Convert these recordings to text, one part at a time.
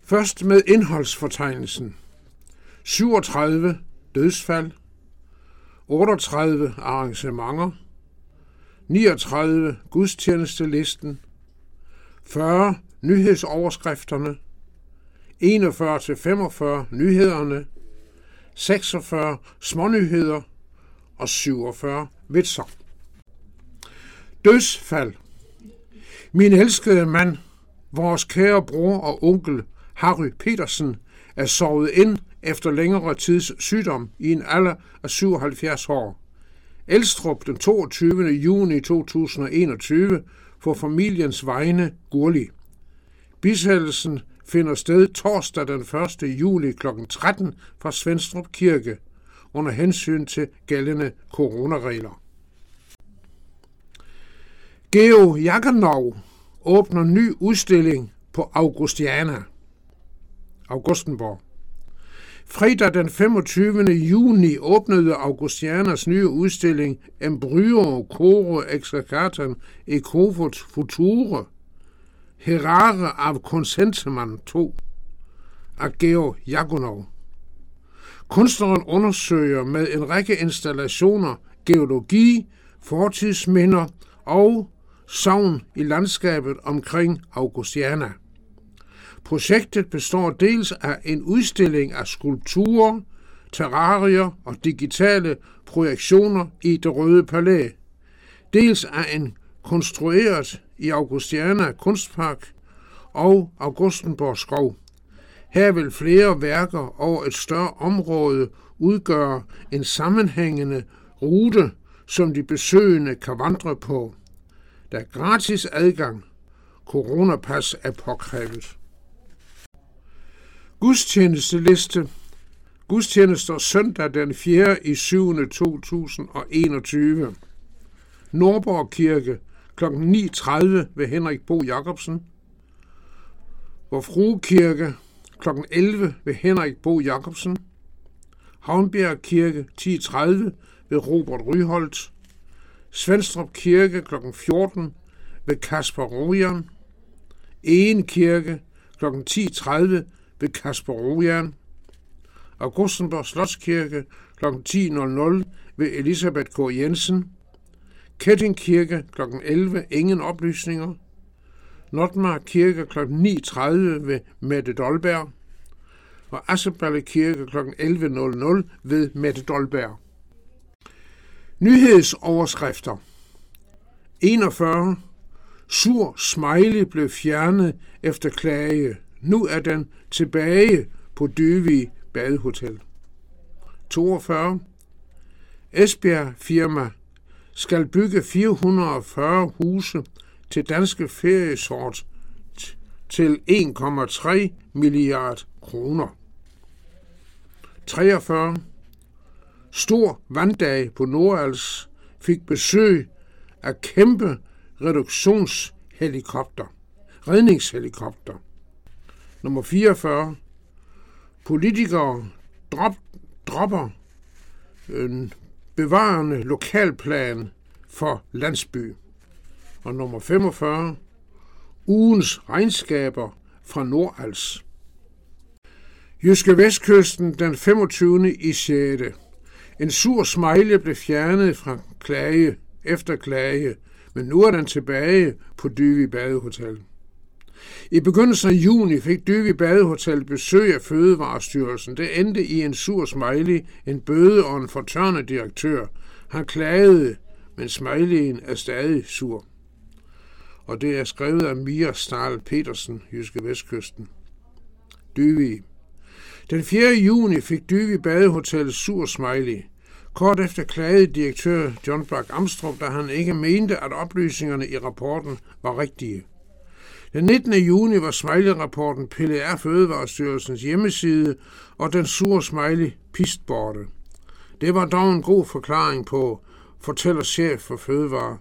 Først med indholdsfortegnelsen. 37 dødsfald, 38 arrangementer, 39 gudstjenestelisten, 40 nyhedsoverskrifterne, 41-45 nyhederne, 46 smånyheder og 47 vitser. Dødsfald. Min elskede mand, vores kære bror og onkel Harry Petersen, er sovet ind efter længere tids sygdom i en alder af 77 år. Elstrup den 22. juni 2021 for familiens vegne Gurli. Bisættelsen finder sted torsdag den 1. juli kl. 13 fra Svenstrup Kirke under hensyn til gældende coronaregler. Georg Jaganov åbner ny udstilling på Augustenborg. Fredag den 25. juni åbnede Augustianas nye udstilling Embryo Coro Exercatam Ecovot Future Herare av Consentiment 2 af Georg Jaganov. Kunstneren undersøger med en række installationer geologi, fortidsminder og sagn i landskabet omkring Augustiana. Projektet består dels af en udstilling af skulpturer, terrarier og digitale projektioner i Det Røde Palæ, dels af en konstrueret i Augustiana Kunstpark og Augustenborg Skov. Her vil flere værker over et større område udgøre en sammenhængende rute, som de besøgende kan vandre på. Der er gratis adgang. Coronapas er påkrævet. Gudstjenesteliste. Gudstjenester søndag den 4. i 7. 2021. Nordborg Kirke kl. 9.30 ved Henrik Bo Jacobsen. Vor Frue Kirke kl. 11 ved Henrik Bo Jacobsen. Havnbjerg Kirke 10.30 ved Robert Ryholdt. Svenstrup Kirke kl. 14 ved Kasper Rojan. Egen Kirke kl. 10.30 ved Kasper Rojan. Augustenborg Slotskirke kl. 10.00 ved Elisabeth K. Jensen. Ketting Kirke kl. 11 ingen oplysninger. Notmark Kirke kl. 9.30 ved Mette Dolberg. Og Asseballe Kirke kl. 11.00 ved Mette Dolberg. Nyhedsoverskrifter. 41. Sur smiley blev fjernet efter klage. Nu er den tilbage på Døvig Badehotel. 42. Esbjerg firma skal bygge 440 huse til danske feriesort til 1,3 milliard kroner. 43. Stor vanddag på Nordals fik besøg af kæmpe redningshelikopter. Nummer 44. Politikere dropper en bevarende lokalplan for landsby. Og nummer 45. Ugens regnskaber fra Nordals. Jyske Vestkysten den 25. i 6. En sur smiley blev fjernet fra klage efter klage, men nu er den tilbage på Døvig Badehotel. I begyndelsen af juni fik Døvig Badehotel besøg af Fødevarestyrelsen. Det endte i en sur smiley, en bøde og en fortørnet direktør. Han klagede, men smileyen er stadig sur. Og det er skrevet af Mia Stahl Petersen, Jyske Vestkysten. Døvig. Den 4. juni fik Døvig Badehotel sur smiley. Kort efter klagede direktør John Bak Amstrup, da han ikke mente, at oplysningerne i rapporten var rigtige. Den 19. juni var smiley-rapporten pillet af Fødevarestyrelsens hjemmeside, og den sure smiley pistborte. Det var dog en god forklaring på, fortæller chef for Fødevare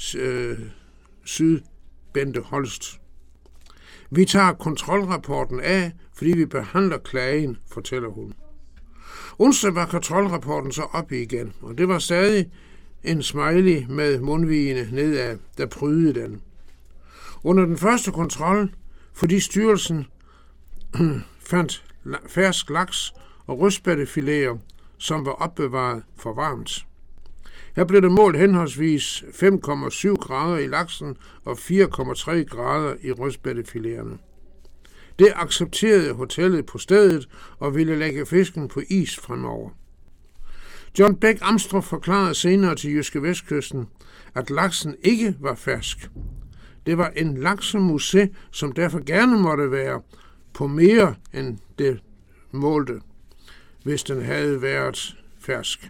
Syd, Bente Holst. Vi tager kontrolrapporten af, fordi vi behandler klagen, fortæller hun. Onsdag var kontrolrapporten så oppe igen, og det var stadig en smiley med mundvigene nedad, der prydede den. Under den første kontrol, fordi styrelsen fandt fersk laks og rødspættefileter, som var opbevaret for varmt. Her blev det målt henholdsvis 5,7 grader i laksen og 4,3 grader i rødspættefileterne. Det accepterede hotellet på stedet og ville lægge fisken på is fremover. John Bech Amstrup forklarede senere til JydskeVestkysten, at laksen ikke var fersk. Det var en laksemusé, som derfor gerne måtte være på mere end det målte, hvis den havde været fersk.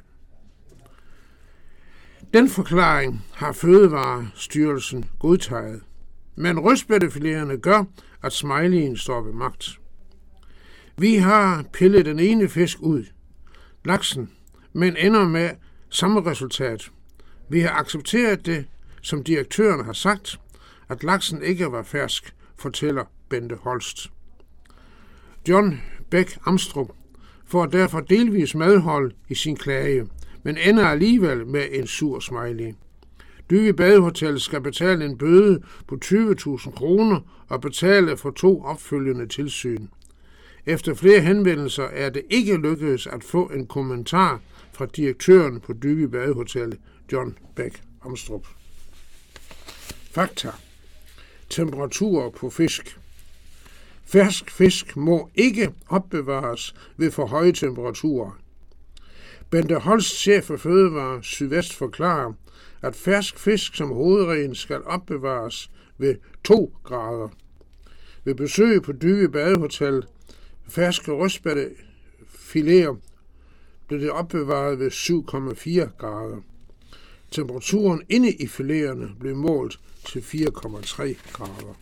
Den forklaring har Fødevarestyrelsen godtaget, men rødspættefileterne gør, at smileyen står ved magt. Vi har pillet den ene fisk ud, laksen, men ender med samme resultat. Vi har accepteret det, som direktøren har sagt, at laksen ikke var fersk, fortæller Bente Holst. John Bech Amstrup får derfor delvis medhold i sin klage, men ender alligevel med en sur smiley. Dyby Badehotel skal betale en bøde på 20.000 kroner og betale for 2 opfølgende tilsyn. Efter flere henvendelser er det ikke lykkedes at få en kommentar fra direktøren på Dyby Badehotel, John Bech Amstrup. Fakta. Temperaturer på fisk. Fersk fisk må ikke opbevares ved for høje temperaturer. Bente Holst, chef for Fødevare Sydvest, forklarer, at fersk fisk som hovedregel skal opbevares ved 2 grader. Ved besøg på Dyby Badehotel ferske rødspættefileter blev det opbevaret ved 7,4 grader. Temperaturen inde i fileterne blev målt til 4,3 grader.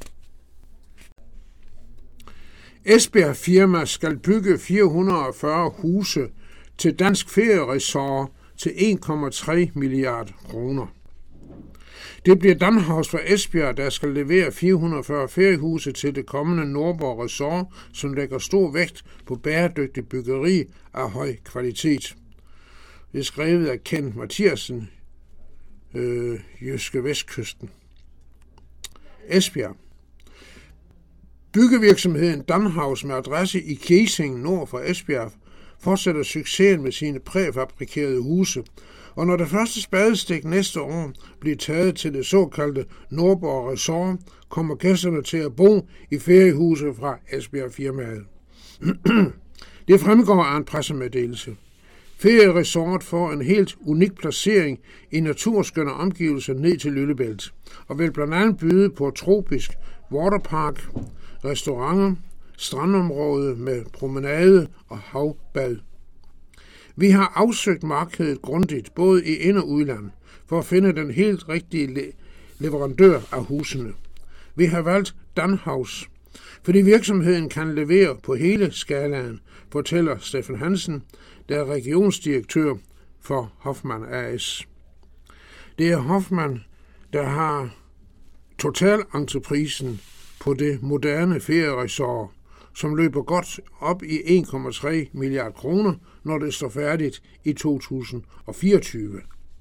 Esbjerg firma skal bygge 440 huse til Dansk Ferieresort til 1,3 milliard kroner. Det bliver Danhaus fra Esbjerg, der skal levere 440 feriehuse til det kommende Nordborg Resort, som lægger stor vægt på bæredygtig byggeri af høj kvalitet. Det er skrevet af Ken Mathiasen, JydskeVestkysten. Esbjerg. Byggevirksomheden Danhaus med adresse i Kjesing nord for Esbjerg fortsætter succesen med sine præfabrikerede huse, og når det første spadestik næste år bliver taget til det såkaldte Nordborg Resort, kommer gæsterne til at bo i feriehuse fra Esbjerg-firmaet. Det fremgår af en pressemeddelelse. Ferieresort får en helt unik placering i naturskønne omgivelser ned til Lillebælt, og vil blandt andet byde på tropisk waterpark, restauranter, strandområde med promenade og havbad. Vi har afsøgt markedet grundigt, både i ind- og udland, for at finde den helt rigtige leverandør af husene. Vi har valgt Danhaus, fordi virksomheden kan levere på hele skalaen, fortæller Steffen Hansen, der er regionsdirektør for Hoffmann AS. Det er Hoffmann, der har totalentreprisen på det moderne ferieresort, som løber godt op i 1,3 milliard kroner, når det står færdigt i 2024.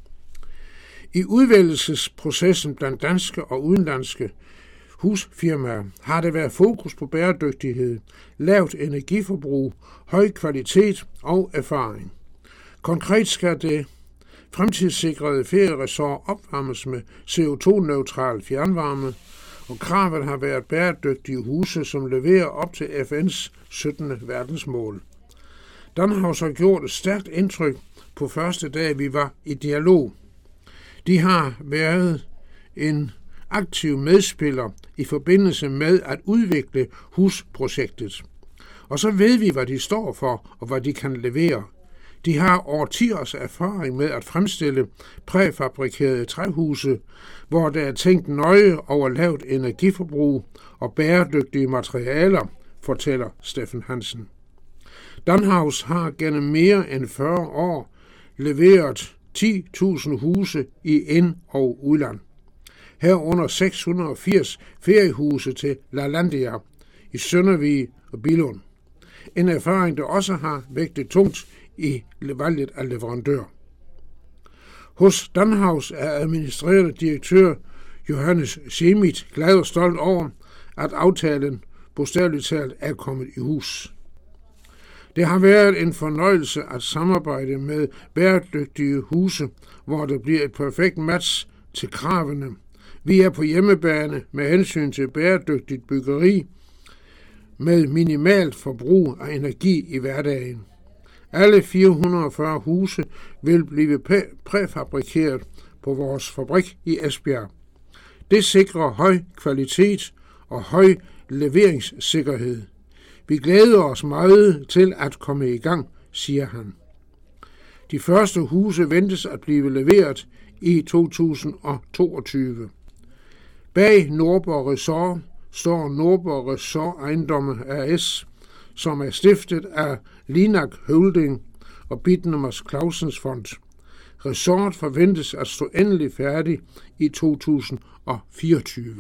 I udvælgelsesprocessen blandt danske og udenlandske husfirmaer har det været fokus på bæredygtighed, lavt energiforbrug, høj kvalitet og erfaring. Konkret skal det fremtidssikrede ferieresort opvarmes med CO2-neutral fjernvarme, og kravet har været bæredygtige huse, som leverer op til FN's 17. verdensmål. Danhaus har gjort et stærkt indtryk på første dag, vi var i dialog. De har været en aktiv medspiller i forbindelse med at udvikle husprojektet. Og så ved vi, hvad de står for og hvad de kan levere. De har årtiers erfaring med at fremstille præfabrikerede træhuse, hvor der er tænkt nøje over lavt energiforbrug og bæredygtige materialer, fortæller Steffen Hansen. Danhaus har gennem mere end 40 år leveret 10.000 huse i ind- og udland. Herunder 680 feriehuse til LaLandia i Søndervig og Billund. En erfaring, der også har vægtet tungt i valget af leverandør. Hos Danhaus er administrerende direktør Johannes Schemit glad og stolt over, at aftalen bogstaveligt talt er kommet i hus. Det har været en fornøjelse at samarbejde med bæredygtige huse, hvor der bliver et perfekt match til kravene. Vi er på hjemmebane med hensyn til bæredygtigt byggeri med minimalt forbrug af energi i hverdagen. Alle 440 huse vil blive præfabrikeret på vores fabrik i Esbjerg. Det sikrer høj kvalitet og høj leveringssikkerhed. Vi glæder os meget til at komme i gang, siger han. De første huse ventes at blive leveret i 2022. Bag Nordborg Resort står Nordborg Resort Ejendomme AS, som er stiftet af Linak Holding og Bitnemers Clausens Fond. Resort forventes at stå endelig færdig i 2024.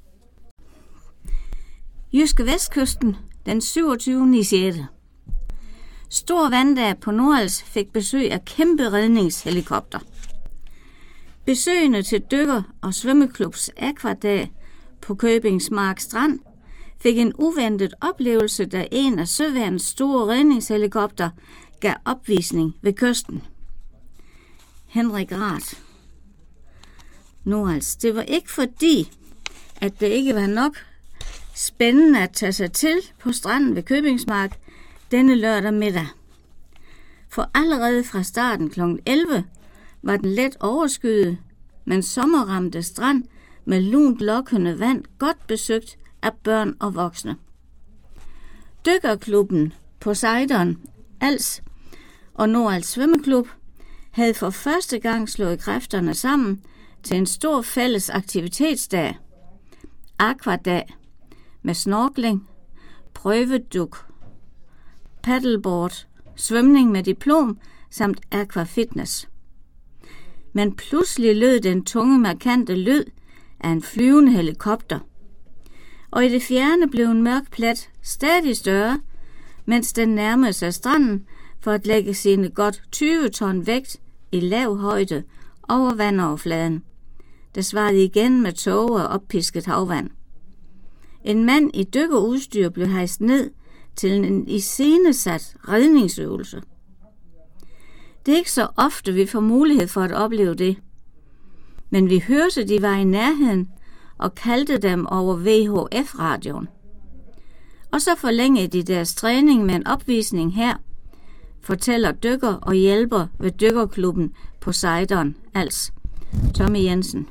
Jyske Vestkysten den 27.6. Stor vanddag på Nordals fik besøg af kæmpe redningshelikopter. Besøgende til dykker- og svømmeklubs akvadag på Købingsmark Strand fik en uventet oplevelse, da en af søværnets store redningshelikopter gav opvisning ved kysten. Henrik Rath. Nordals, det var ikke fordi, at det ikke var nok spændende at tage sig til på stranden ved Købingsmark denne lørdag middag. For allerede fra starten kl. 11 var den let overskyet, men sommerramte strand med lunt lokkende vand godt besøgt af børn og voksne. Dykkerklubben Poseidon, Als og Nordals Svømmeklub havde for første gang slået kræfterne sammen til en stor fælles aktivitetsdag, Aquadag, med snorkling, prøveduk, paddleboard, svømning med diplom samt aquafitness. Men pludselig lød den tunge, markante lyd af en flyvende helikopter, og i det fjerne blev en mørk plet stadig større, mens den nærmede sig stranden for at lægge sine godt 20 ton vægt i lav højde over vandoverfladen. Det svarede igen med tåger og oppisket havvand. En mand i dykkerudstyr blev hejst ned til en iscenesat redningsøvelse. Det er ikke så ofte, vi får mulighed for at opleve det. Men vi hørte, de var i nærheden og kaldte dem over VHF-radioen. Og så forlængede de deres træning med en opvisning her, fortæller dykker og hjælper ved dykkerklubben Poseidon, Als, Tommy Jensen.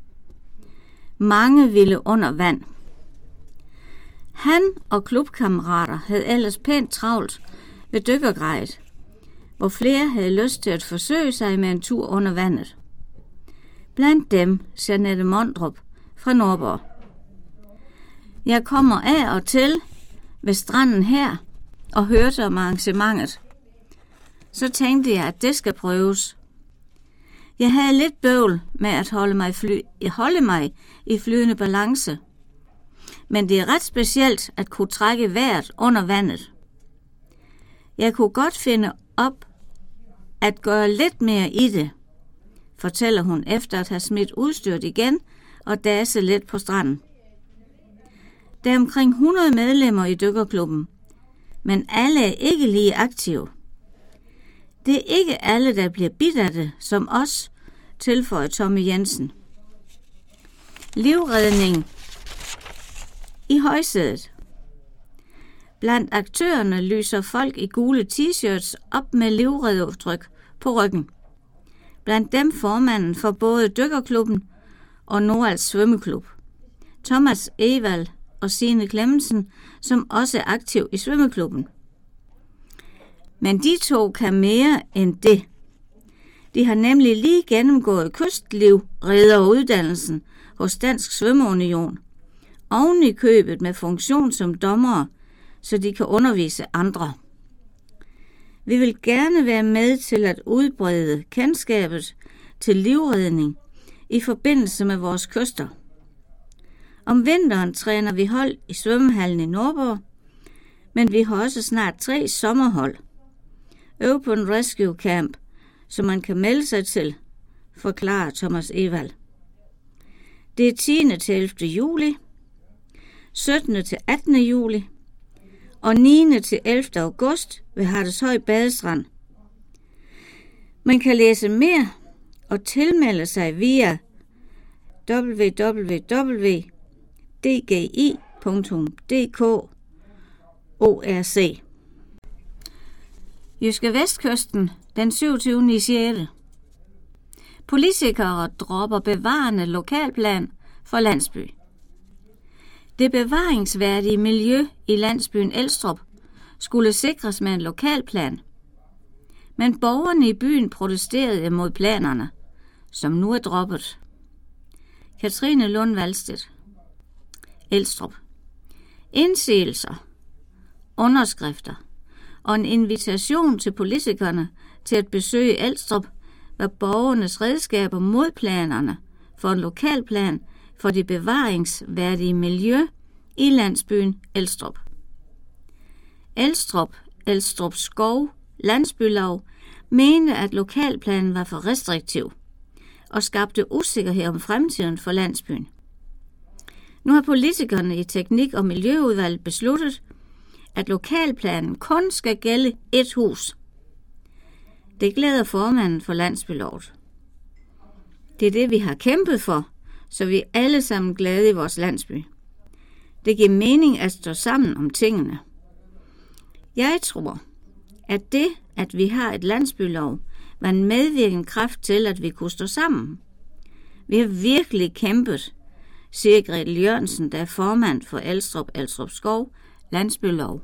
Mange ville under vand. Han og klubkammerater havde ellers pænt travlt ved dykkergrejet, hvor flere havde lyst til at forsøge sig med en tur under vandet. Blandt dem Jeanette Mondrup fra Nordborg. Jeg kommer af og til ved stranden her og hørte om arrangementet. Så tænkte jeg, at det skal prøves. Jeg havde lidt bøvl med at holde mig i flydende balance. Men det er ret specielt at kunne trække vejret under vandet. Jeg kunne godt finde op at gøre lidt mere i det, fortæller hun efter at have smidt udstyret igen og daset lidt på stranden. Der er omkring 100 medlemmer i dykkerklubben, men alle er ikke lige aktive. Det er ikke alle, der bliver bidt af det, som os, tilføjer Tommy Jensen. Livredning i højsædet. Blandt aktørerne lyser folk i gule t-shirts op med livreddetryk på ryggen. Blandt dem formanden for både dykkerklubben og Nordals Svømmeklub, Thomas Evald og Signe Clemmensen, som også er aktiv i svømmeklubben. Men de to kan mere end det. De har nemlig lige gennemgået kystlivredderuddannelsen hos Dansk Svømmeunion, oven i købet med funktion som dommere, så de kan undervise andre. Vi vil gerne være med til at udbrede kendskabet til livredning i forbindelse med vores kyster. Om vinteren træner vi hold i svømmehallen i Nordborg, men vi har også snart 3 sommerhold. Open Rescue Camp, som man kan melde sig til, forklarer Thomas Evald. Det er 10. til 11. juli. 17. til 18. juli og 9. til 11. august ved Harteshøj Badestrand. Man kan læse mere og tilmelde sig via www.dgi.dk/org. Jyske Vestkysten den 27.6. Politikere dropper bevarende lokalplan for landsby. Det bevaringsværdige miljø i landsbyen Elstrup skulle sikres med en lokalplan. Men borgerne i byen protesterede mod planerne, som nu er droppet. Katrine Lund Valstedt. Elstrup. Indsigelser, underskrifter og en invitation til politikerne til at besøge Elstrup var borgernes redskaber mod planerne for en lokalplan for det bevaringsværdige miljø i landsbyen Elstrup. Elstrup Skov Landsbylav mente, at lokalplanen var for restriktiv og skabte usikkerhed om fremtiden for landsbyen. Nu har politikerne i Teknik- og Miljøudvalget besluttet, at lokalplanen kun skal gælde ét hus. Det glæder formanden for landsbylovet. Det er det, vi har kæmpet for, så vi er alle sammen glade i vores landsby. Det giver mening at stå sammen om tingene. Jeg tror, at det, at vi har et landsbylov, var en medvirkende kraft til, at vi kunne stå sammen. Vi har virkelig kæmpet, siger Grete Jørgensen, der er formand for Elstrup Skov Landsbylov.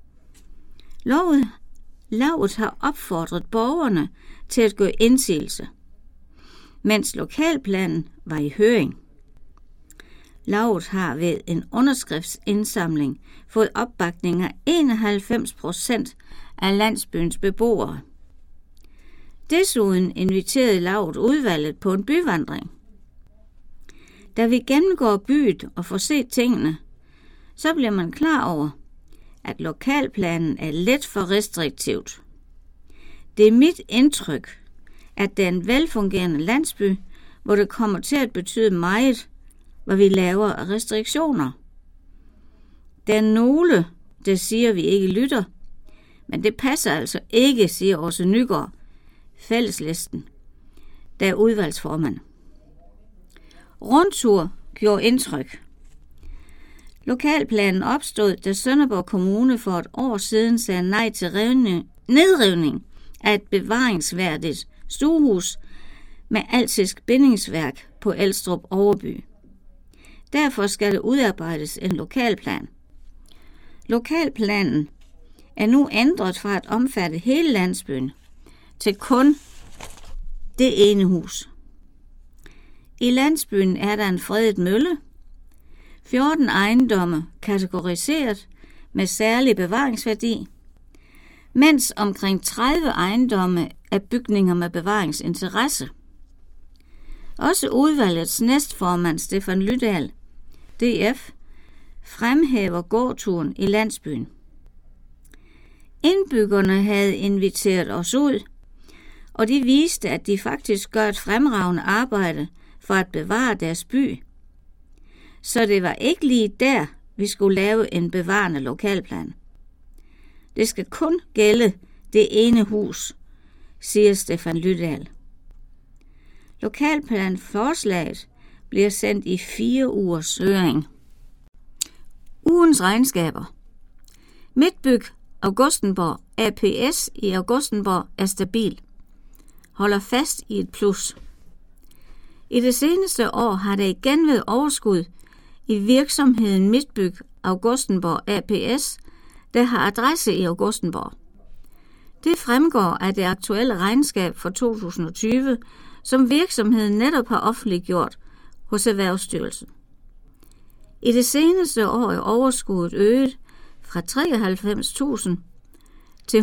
Lovet har opfordret borgerne til at gå indsigelse, mens lokalplanen var i høring. Lovet har ved en underskriftsindsamling fået opbakning af 91% af landsbyens beboere. Desuden inviterede Lovet udvalget på en byvandring. Da vi gennemgår byen og får set tingene, så bliver man klar over, at lokalplanen er lidt for restriktivt. Det er mit indtryk, at det er en velfungerende landsby, hvor det kommer til at betyde meget, hvad vi laver af restriktioner. Der er nogle, der siger, vi ikke lytter, men det passer altså ikke, siger Åse Nygaard, Fælleslisten, der er udvalgsformand. Rundtur gjorde indtryk. Lokalplanen opstod, da Sønderborg Kommune for et år siden sagde nej til nedrivning af et bevaringsværdigt stuehus med altisk bindingsværk på Elstrup Overby. Derfor skal der udarbejdes en lokalplan. Lokalplanen er nu ændret fra at omfatte hele landsbyen til kun det ene hus. I landsbyen er der en fredet mølle, 14 ejendomme kategoriseret med særlig bevaringsværdi, mens omkring 30 ejendomme er bygninger med bevaringsinteresse. Også udvalgets næstformand Stefan Lydal, DF, fremhæver gåturen i landsbyen. Indbyggerne havde inviteret os ud, og de viste, at de faktisk gør et fremragende arbejde for at bevare deres by. Så det var ikke lige der, vi skulle lave en bevarende lokalplan. Det skal kun gælde det ene hus, siger Stefan Lydal. Lokalplanforslaget bliver sendt i 4 ugers høring. Ugens regnskaber. Midtbyg Augustenborg ApS i Augustenborg er stabil. Holder fast i et plus. I det seneste år har der igen været overskud i virksomheden Midtbyg Augustenborg ApS, der har adresse i Augustenborg. Det fremgår af det aktuelle regnskab for 2020, som virksomheden netop har offentliggjort hos Erhvervsstyrelsen. I det seneste år er overskuddet øget fra 93.000 til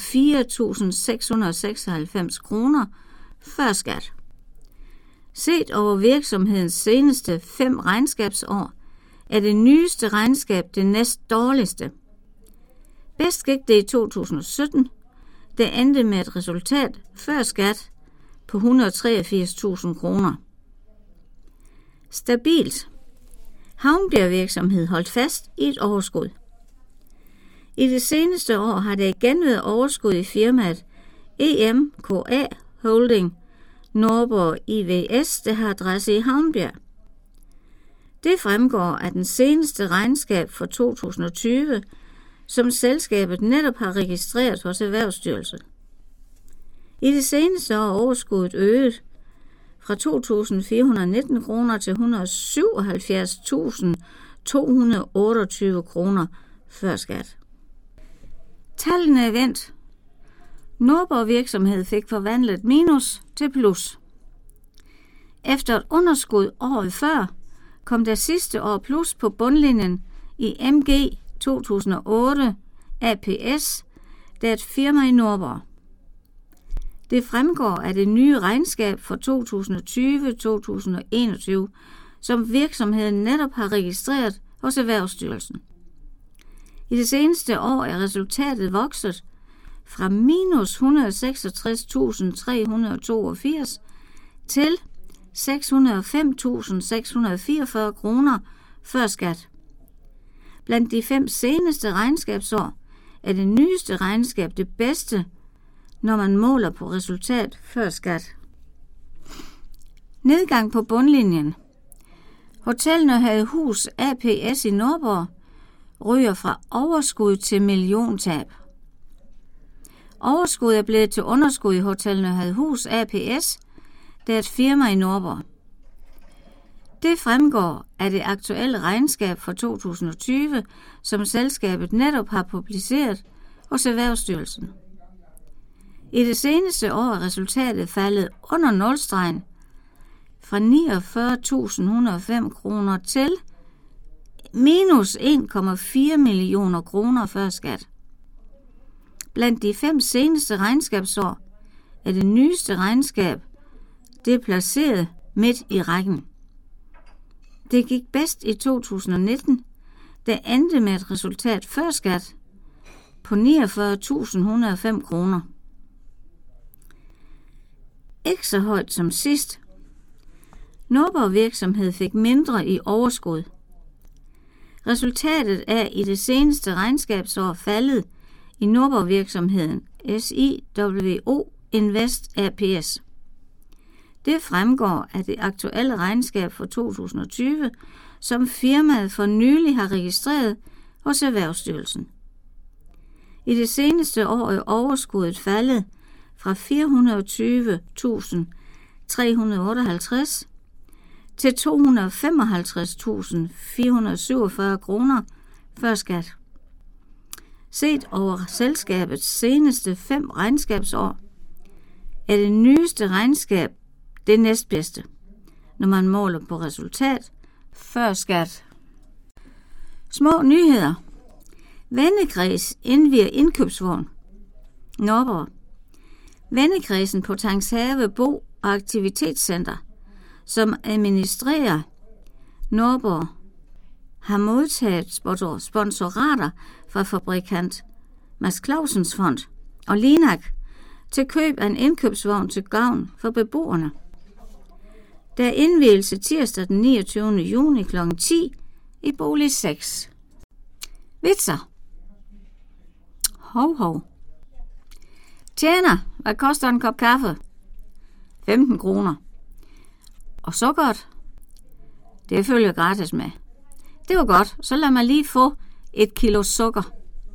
104.696 kroner før skat. Set over virksomhedens seneste 5 regnskabsår er det nyeste regnskab det næst dårligste. Bedst gik det i 2017, der endte med et resultat før skat på 183.000 kroner. Stabilt Havnbjerg-virksomhed holdt fast i et overskud. I det seneste år har der igen været overskud i firmaet EMKA Holding Nordborg IVS, der har adresse i Havnbjerg. Det fremgår af den seneste regnskab for 2020, som selskabet netop har registreret hos Erhvervsstyrelsen. I det seneste år er overskuddet øget fra 2.419 kroner til 177.228 kroner før skat. Tallene er vendt. Nordborg virksomhed fik forvandlet minus til plus. Efter et underskud året før, kom der sidste år plus på bundlinjen i MG 2008 APS, der er et firma i Nordborg. Det fremgår af det nye regnskab for 2020-2021, som virksomheden netop har registreret hos Erhvervsstyrelsen. I det seneste år er resultatet vokset fra minus 166.382 til 605.644 kroner før skat. Blandt de 5 seneste regnskabsår er det nyeste regnskab det bedste, når man måler på resultat før skat. Nedgang på bundlinjen. Hotel Nørhadehus APS i Nordborg ryger fra overskud til milliontab. Overskud er blevet til underskud i Hotel Nørhadehus APS, der er et firma i Nordborg. Det fremgår af det aktuelle regnskab for 2020, som selskabet netop har publiceret hos Erhvervsstyrelsen. I det seneste år er resultatet faldet under nulstregen fra 49.105 kroner til minus 1,4 millioner kroner før skat. Blandt de 5 seneste regnskabsår er det nyeste regnskab det er placeret midt i rækken. Det gik bedst i 2019, der endte med et resultat før skat på 49.105 kroner. Ikke så højt som sidst. Nordborg virksomhed fik mindre i overskud. Resultatet er i det seneste regnskabsår faldet i Nordborg virksomheden SIWO Invest APS. Det fremgår af det aktuelle regnskab for 2020, som firmaet for nylig har registreret hos Erhvervsstyrelsen. I det seneste år er overskuddet faldet fra 420.358 til 255.447 kroner før skat. Set over selskabets seneste 5 regnskabsår er det nyeste regnskab det næstbedste, når man måler på resultat før skat. Små nyheder. Vennekreds indvier indkøbsvogn. Nordborg. Vennekredsen på Tangshave Bo- og Aktivitetscenter, som administrerer Nordborg, har modtaget sponsorater fra fabrikant Mads Clausens Fond og Linak til køb af en indkøbsvogn til gavn for beboerne. Der er indvielse tirsdag den 29. juni kl. 10 i bolig 6. Vitser. Hov. Tjener, hvad koster en kop kaffe? 15 kroner. Og sukkeret? Det følger gratis med. Det var godt, så lad mig lige få 1 kilo sukker.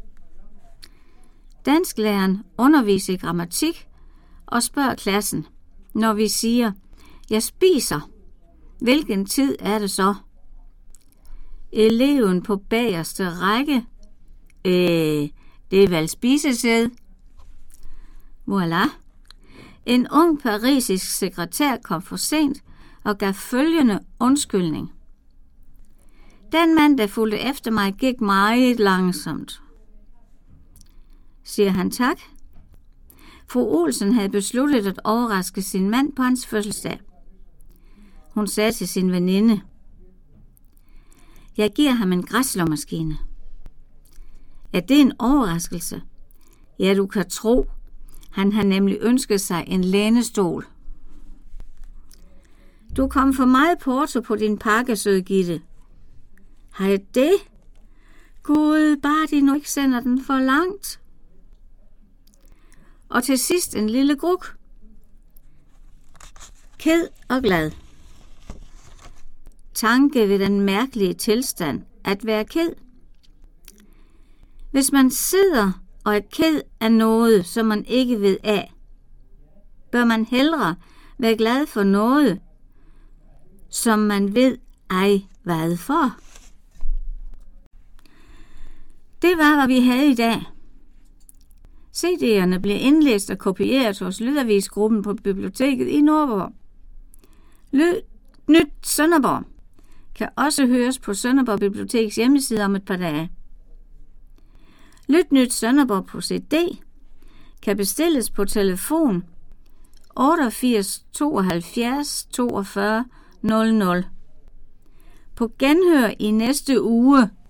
Dansklæreren underviser i grammatik og spørger klassen, når vi siger, jeg spiser. Hvilken tid er det så? Eleven på bagerste række. Det er vel spisesæd. Voilà. En ung parisisk sekretær kom for sent og gav følgende undskyldning. Den mand, der fulgte efter mig, gik meget langsomt. Siger han tak? Fru Olsen havde besluttet at overraske sin mand på hans fødselsdag. Hun sagde til sin veninde, jeg giver ham en græsslåmaskine. Er det en overraskelse? Ja, du kan tro. Han har nemlig ønsket sig en lænestol. Du kom for meget porto på din pakke, søde Gitte. Hej det? Gud, bare de nu ikke sender den for langt. Og til sidst en lille gruk. Ked og glad. Tanke ved den mærkelige tilstand at være ked. Hvis man sidder og er ked af noget, som man ikke ved af, bør man hellere være glad for noget, som man ved ej hvad for. Det var, hvad vi havde i dag. CD'erne blev indlæst og kopieret hos Lydavisgruppen på biblioteket i Nordborg. Nyt Sønderborg kan også høres på Sønderborg Biblioteks hjemmeside om et par dage. Nyt Sønderborg på CD kan bestilles på telefon 88 72 42 00. På genhør i næste uge.